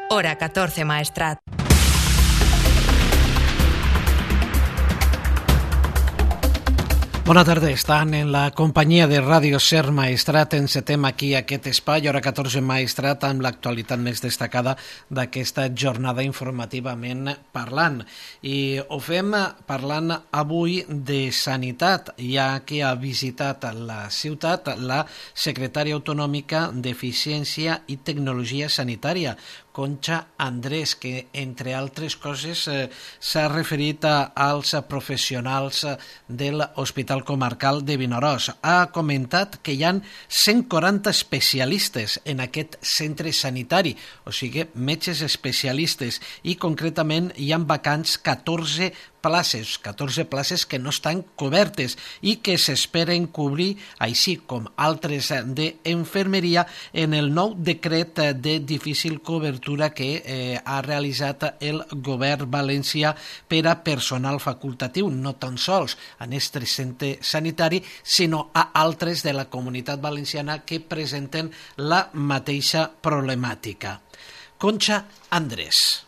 hora 14 Maestrat. Bona tarda, estan en la companyia de Ràdio Ser Maestrat. Encetem aquí aquest espai, hora 14 Maestrat, amb l'actualitat més destacada d'aquesta jornada informativament parlant. I ho fem parlant avui de sanitat, ja que ha visitat la ciutat la secretària autonòmica d'Eficiència i Tecnologia Sanitària, Concha Andrés, que, entre altres coses, s'ha referit als professionals de l'Hospital Comarcal de Vinaròs. Ha comentat que hi ha 140 especialistes en aquest centre sanitari, o sigui, metges especialistes, i concretament hi ha vacants 14 places que no estan cobertes i que s'esperen cobrir, així com altres d'infermeria, en el nou decret de difícil cobertura que ha realitzat el govern valencià per a personal facultatiu, no tan sols en este centre sanitari, sinó a altres de la comunitat valenciana que presenten la mateixa problemàtica. Concha Andrés.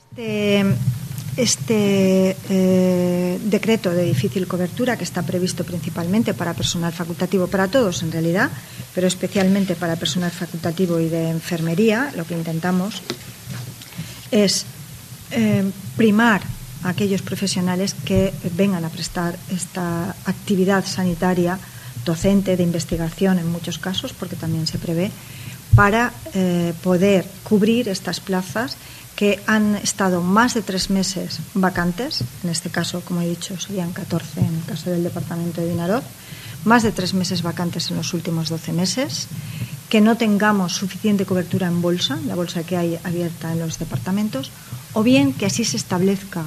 Este decreto de difícil cobertura, que está previsto principalmente para personal facultativo, para todos en realidad, pero especialmente para personal facultativo y de enfermería, lo que intentamos es primar a aquellos profesionales que vengan a prestar esta actividad sanitaria, docente, de investigación en muchos casos, porque también se prevé, para poder cubrir estas plazas que han estado más de 3 meses vacantes. En este caso, como he dicho, serían 14 en el caso del departamento de Vinaròs, más de 3 meses vacantes en los últimos 12 meses, que no tengamos suficiente cobertura en bolsa, la bolsa que hay abierta en los departamentos, o bien que así se establezca,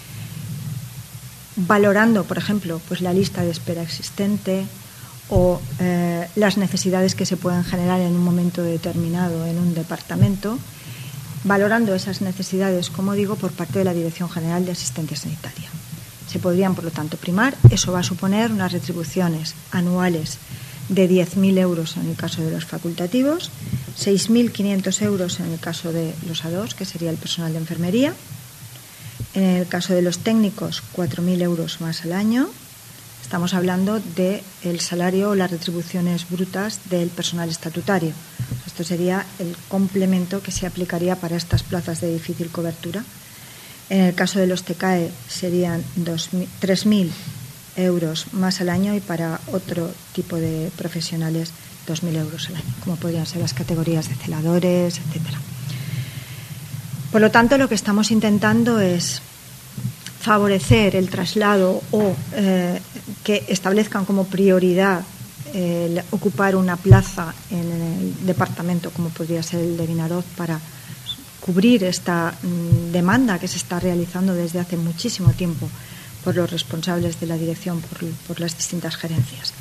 valorando, por ejemplo, pues la lista de espera existente o las necesidades que se pueden generar en un momento determinado en un departamento, valorando esas necesidades, como digo, por parte de la Dirección General de Asistencia Sanitaria. Se podrían, por lo tanto, primar. Eso va a suponer unas retribuciones anuales de 10.000 euros en el caso de los facultativos, 6.500 euros en el caso de los A2, que sería el personal de enfermería. En el caso de los técnicos, 4.000 euros más al año. Estamos hablando del salario o las retribuciones brutas del personal estatutario. Esto sería el complemento que se aplicaría para estas plazas de difícil cobertura. En el caso de los TCAE serían 3.000 euros más al año, y para otro tipo de profesionales 2.000 euros al año, como podrían ser las categorías de celadores, etc. Por lo tanto, lo que estamos intentando es favorecer el traslado o que establezcan como prioridad el ocupar una plaza en el departamento, como podría ser el de Vinaròs, para cubrir esta demanda que se está realizando desde hace muchísimo tiempo por los responsables de la dirección, por las distintas gerencias.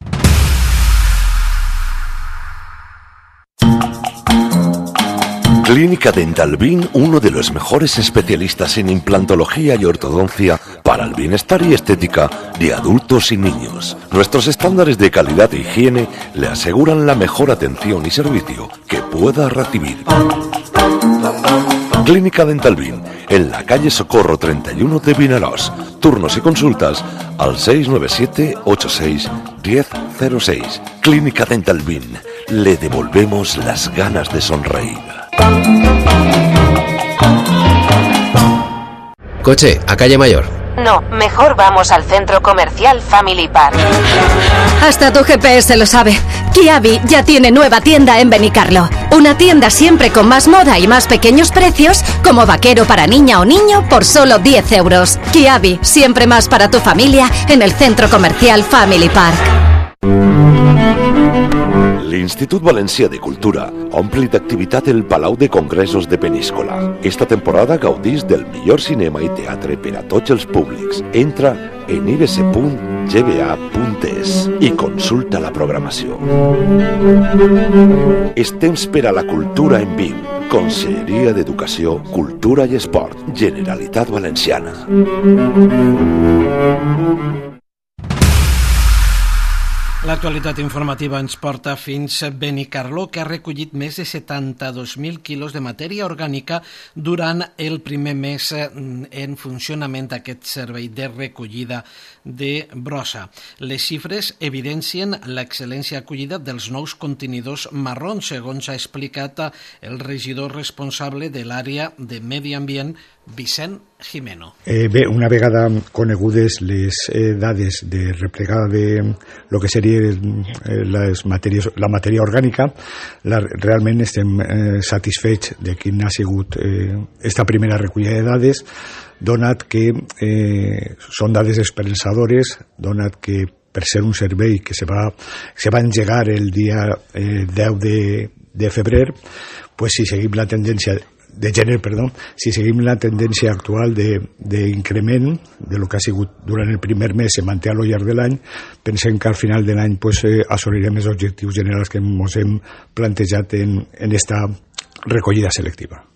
Clínica Dental Bin, uno de los mejores especialistas en implantología y ortodoncia para el bienestar y estética de adultos y niños. Nuestros estándares de calidad e higiene le aseguran la mejor atención y servicio que pueda recibir. Clínica Dental Bin, en la calle Socorro 31 de Vinaròs. Turnos y consultas al 697 86 1006. Clínica Dental Bin, le devolvemos las ganas de sonreír. Coche, a calle Mayor. No, mejor vamos al centro comercial Family Park. Hasta tu GPS lo sabe. Kiabi ya tiene nueva tienda en Benicarlo. Una tienda siempre con más moda y más pequeños precios, como vaquero para niña o niño por solo 10 euros. Kiabi, siempre más para tu familia en el centro comercial Family Park. L'Institut Valencià de Cultura ompli d'activitat el Palau de Congressos de Peníscola. Esta temporada gaudís del millor cinema i teatre per a tots els públics. Entra en ibs.gba.es i consulta la programació. És temps per a la cultura en viu. Conselleria d'Educació, Cultura i Esport, Generalitat Valenciana. L'actualitat informativa ens porta fins a Benicarló, que ha recollit més de 72.000 quilos de matèria orgànica durant el primer mes en funcionament d'aquest servei de recollida de brossa. Les xifres evidencien l'excel·lència acollida dels nous contenidors marrons, segons ha explicat el regidor responsable de l'àrea de Medi Ambient, Vicent Jimeno. Bé, una vegada conegudes les dades de replegada de lo que seria la matèria orgànica, realment estem satisfets de quin ha sigut esta primera recollida de dades, donat que són dades esperançadores, donat que per ser un servei que se va engegar el dia 10 de febrer, pues si seguim la tendència de gener, si seguim la tendència actual d'increment de lo que ha sigut durant el primer mes, se manté a lo llarg de l'any, pensem que al final de l'any assolirem els objectius generals que ens hem plantejat en esta recollida selectiva.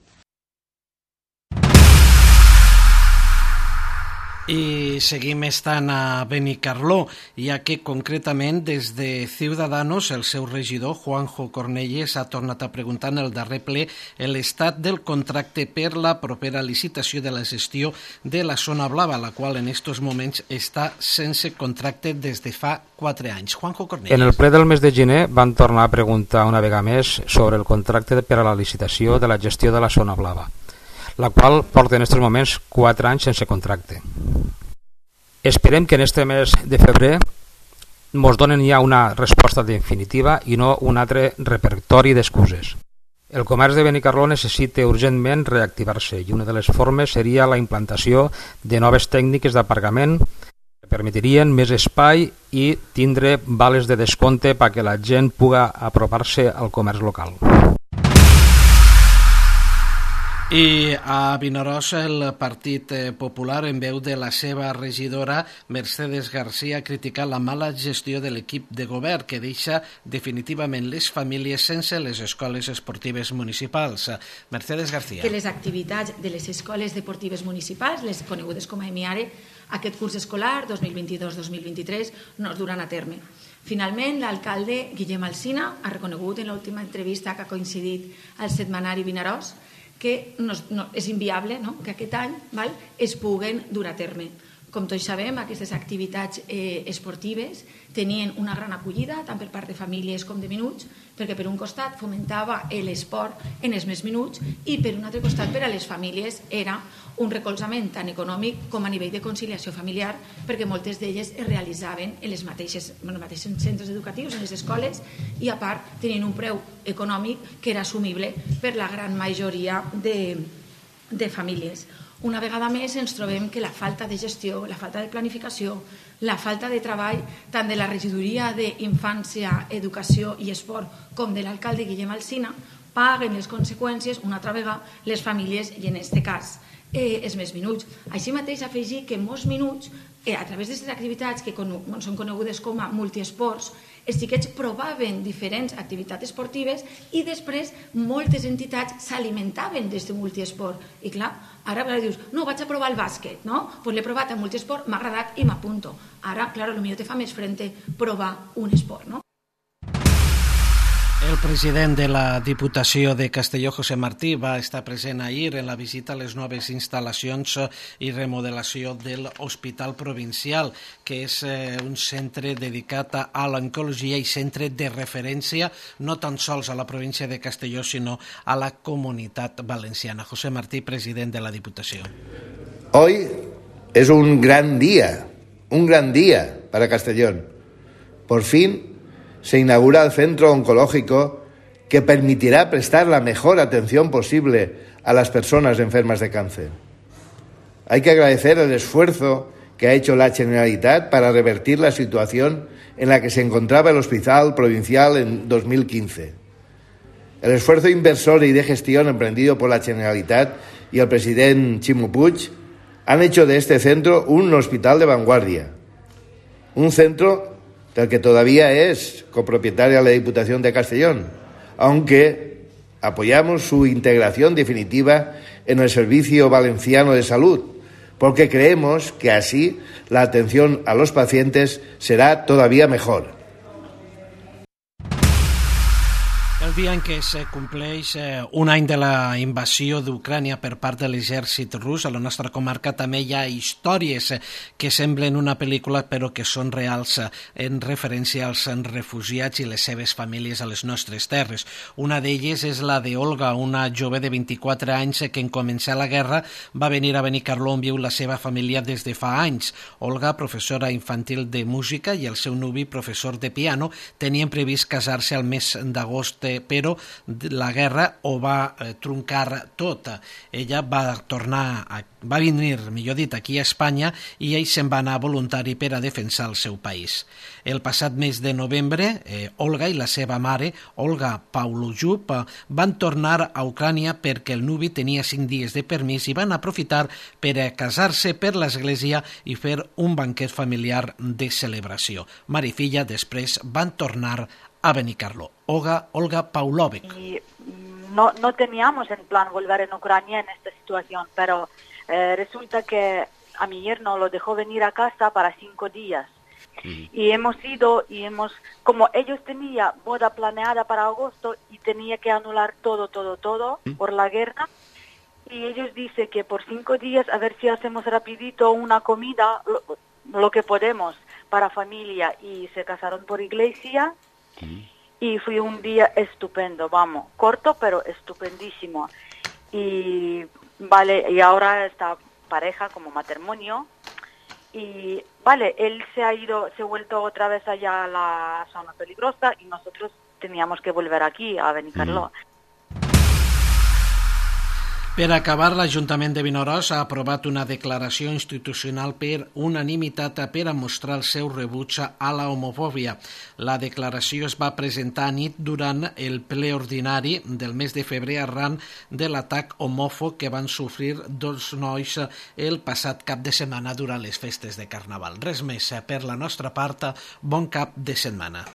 I seguim estant a Benicarló, ja que concretament des de Ciudadanos el seu regidor Juanjo Cornelles ha tornat a preguntar en el darrer ple l'estat del contracte per la propera licitació de la gestió de la zona blava, la qual en estos moments està sense contracte des de fa 4 anys. Juanjo Cornelles. En el ple del mes de gener van tornar a preguntar una vegada més sobre el contracte per a la licitació de la gestió de la zona blava, la qual porta en aquests moments 4 anys sense contracte. Esperem que en este mes de febrer ens donen ja una resposta definitiva i no un altre repertori d'excuses. El comerç de Benicarló necessita urgentment reactivar-se i una de les formes seria la implantació de noves tècniques d'aparcament que permetrien més espai i tindre vales de descompte perquè la gent pugui apropar-se al comerç local. I a Vinaròs el Partit Popular, en veu de la seva regidora Mercedes García, ha criticat la mala gestió de l'equip de govern que deixa definitivament les famílies sense les escoles esportives municipals. Mercedes García. Que les activitats de les escoles deportives municipals, les conegudes com a EMIARE, aquest curs escolar 2022-2023 no es duran a terme. Finalment, l'alcalde Guillem Alsina ha reconegut en l'última entrevista que ha coincidit al setmanari Vinaròs que és inviable que aquest any es puguen dur a terme. Com tots sabem, aquestes activitats esportives tenien una gran acollida, tant per part de famílies com de menuts, perquè per un costat fomentava l'esport en els més menuts i per un altre costat per a les famílies era un recolzament tant econòmic com a nivell de conciliació familiar, perquè moltes d'elles es realitzaven en els mateixos centres educatius, en les escoles, i a part tenien un preu econòmic que era assumible per la gran majoria de famílies. Una vegada més ens trobem que la falta de gestió, la falta de planificació, la falta de treball tant de la regidoria d'Infància, Educació i Esport com de l'alcalde Guillem Alsina paguen les conseqüències una altra vegada les famílies i en aquest cas els més menuts. Així mateix afegir que molts menuts a través d'aquestes activitats que són conegudes com a multiesports, els xiquets provaven diferents activitats esportives i després moltes entitats s'alimentaven d'aquest multiesport. I clar, ara dius, no, vaig a provar el bàsquet, no? Doncs l'he provat a multiesport, m'ha agradat i m'apunto. Ara, clar, potser te fa més frente provar un esport, no? El president de la Diputació de Castelló, José Martí, va estar present ahir en la visita a les noves instal·lacions i remodelació de l'Hospital Provincial, que és un centre dedicat a l'oncologia i centre de referència no tan sols a la província de Castelló, sinó a la Comunitat Valenciana. José Martí, president de la Diputació. Hoy es un gran día para Castellón. Por fin se inaugura el centro oncológico que permitirá prestar la mejor atención posible a las personas enfermas de cáncer. Hay que agradecer el esfuerzo que ha hecho la Generalitat para revertir la situación en la que se encontraba el Hospital Provincial en 2015. El esfuerzo inversor y de gestión emprendido por la Generalitat y el presidente Ximo Puig han hecho de este centro un hospital de vanguardia, un centro del que todavía es copropietaria la Diputación de Castellón, aunque apoyamos su integración definitiva en el Servicio Valenciano de Salud, porque creemos que así la atención a los pacientes será todavía mejor. El dia en què se compleix un any de la invasió d'Ucrània per part de l'exèrcit rus, a la nostra comarca també hi ha històries que semblen una pel·lícula però que són reals en referència als refugiats i les seves famílies a les nostres terres. Una d'elles és la d'Olga, una jove de 24 anys que en començar la guerra va venir a Benicarló on viu la seva família des de fa anys. Olga, professora infantil de música, i el seu nuvi, professor de piano, tenien previst casar-se al mes d'agost, però la guerra ho va truncar tot. Ella va venir, millor dit, aquí a Espanya i ell se'n va anar voluntari per a defensar el seu país. El passat mes de novembre, Olga i la seva mare, Olga Paulujup, van tornar a Ucrània perquè el nuvi tenia 5 dies de permís i van aprofitar per a casar-se per l'església i fer un banquet familiar de celebració. Mare i filla després van tornar a Benicarló. Olga Paulovic. Y no teníamos en plan volver en Ucrania en esta situación, pero resulta que a mi yerno lo dejó venir a casa para 5 días. Y hemos ido como ellos tenían boda planeada para agosto y tenía que anular todo por la guerra. Y ellos dicen que por 5 días a ver si hacemos rapidito una comida, lo que podemos para familia, y se casaron por iglesia. Y fue un día estupendo, vamos, corto pero estupendísimo. Y vale, y ahora esta pareja como matrimonio. Y vale, él se ha vuelto otra vez allá a la zona peligrosa y nosotros teníamos que volver aquí a Benicarló. Per acabar, l'Ajuntament de Vinaròs ha aprovat una declaració institucional per unanimitat per a mostrar el seu rebuig a la homofòbia. La declaració es va presentar a nit durant el ple ordinari del mes de febrer arran de l'atac homòfob que van sofrir 2 nois el passat cap de setmana durant les festes de Carnaval. Res més per la nostra part. Bon cap de setmana.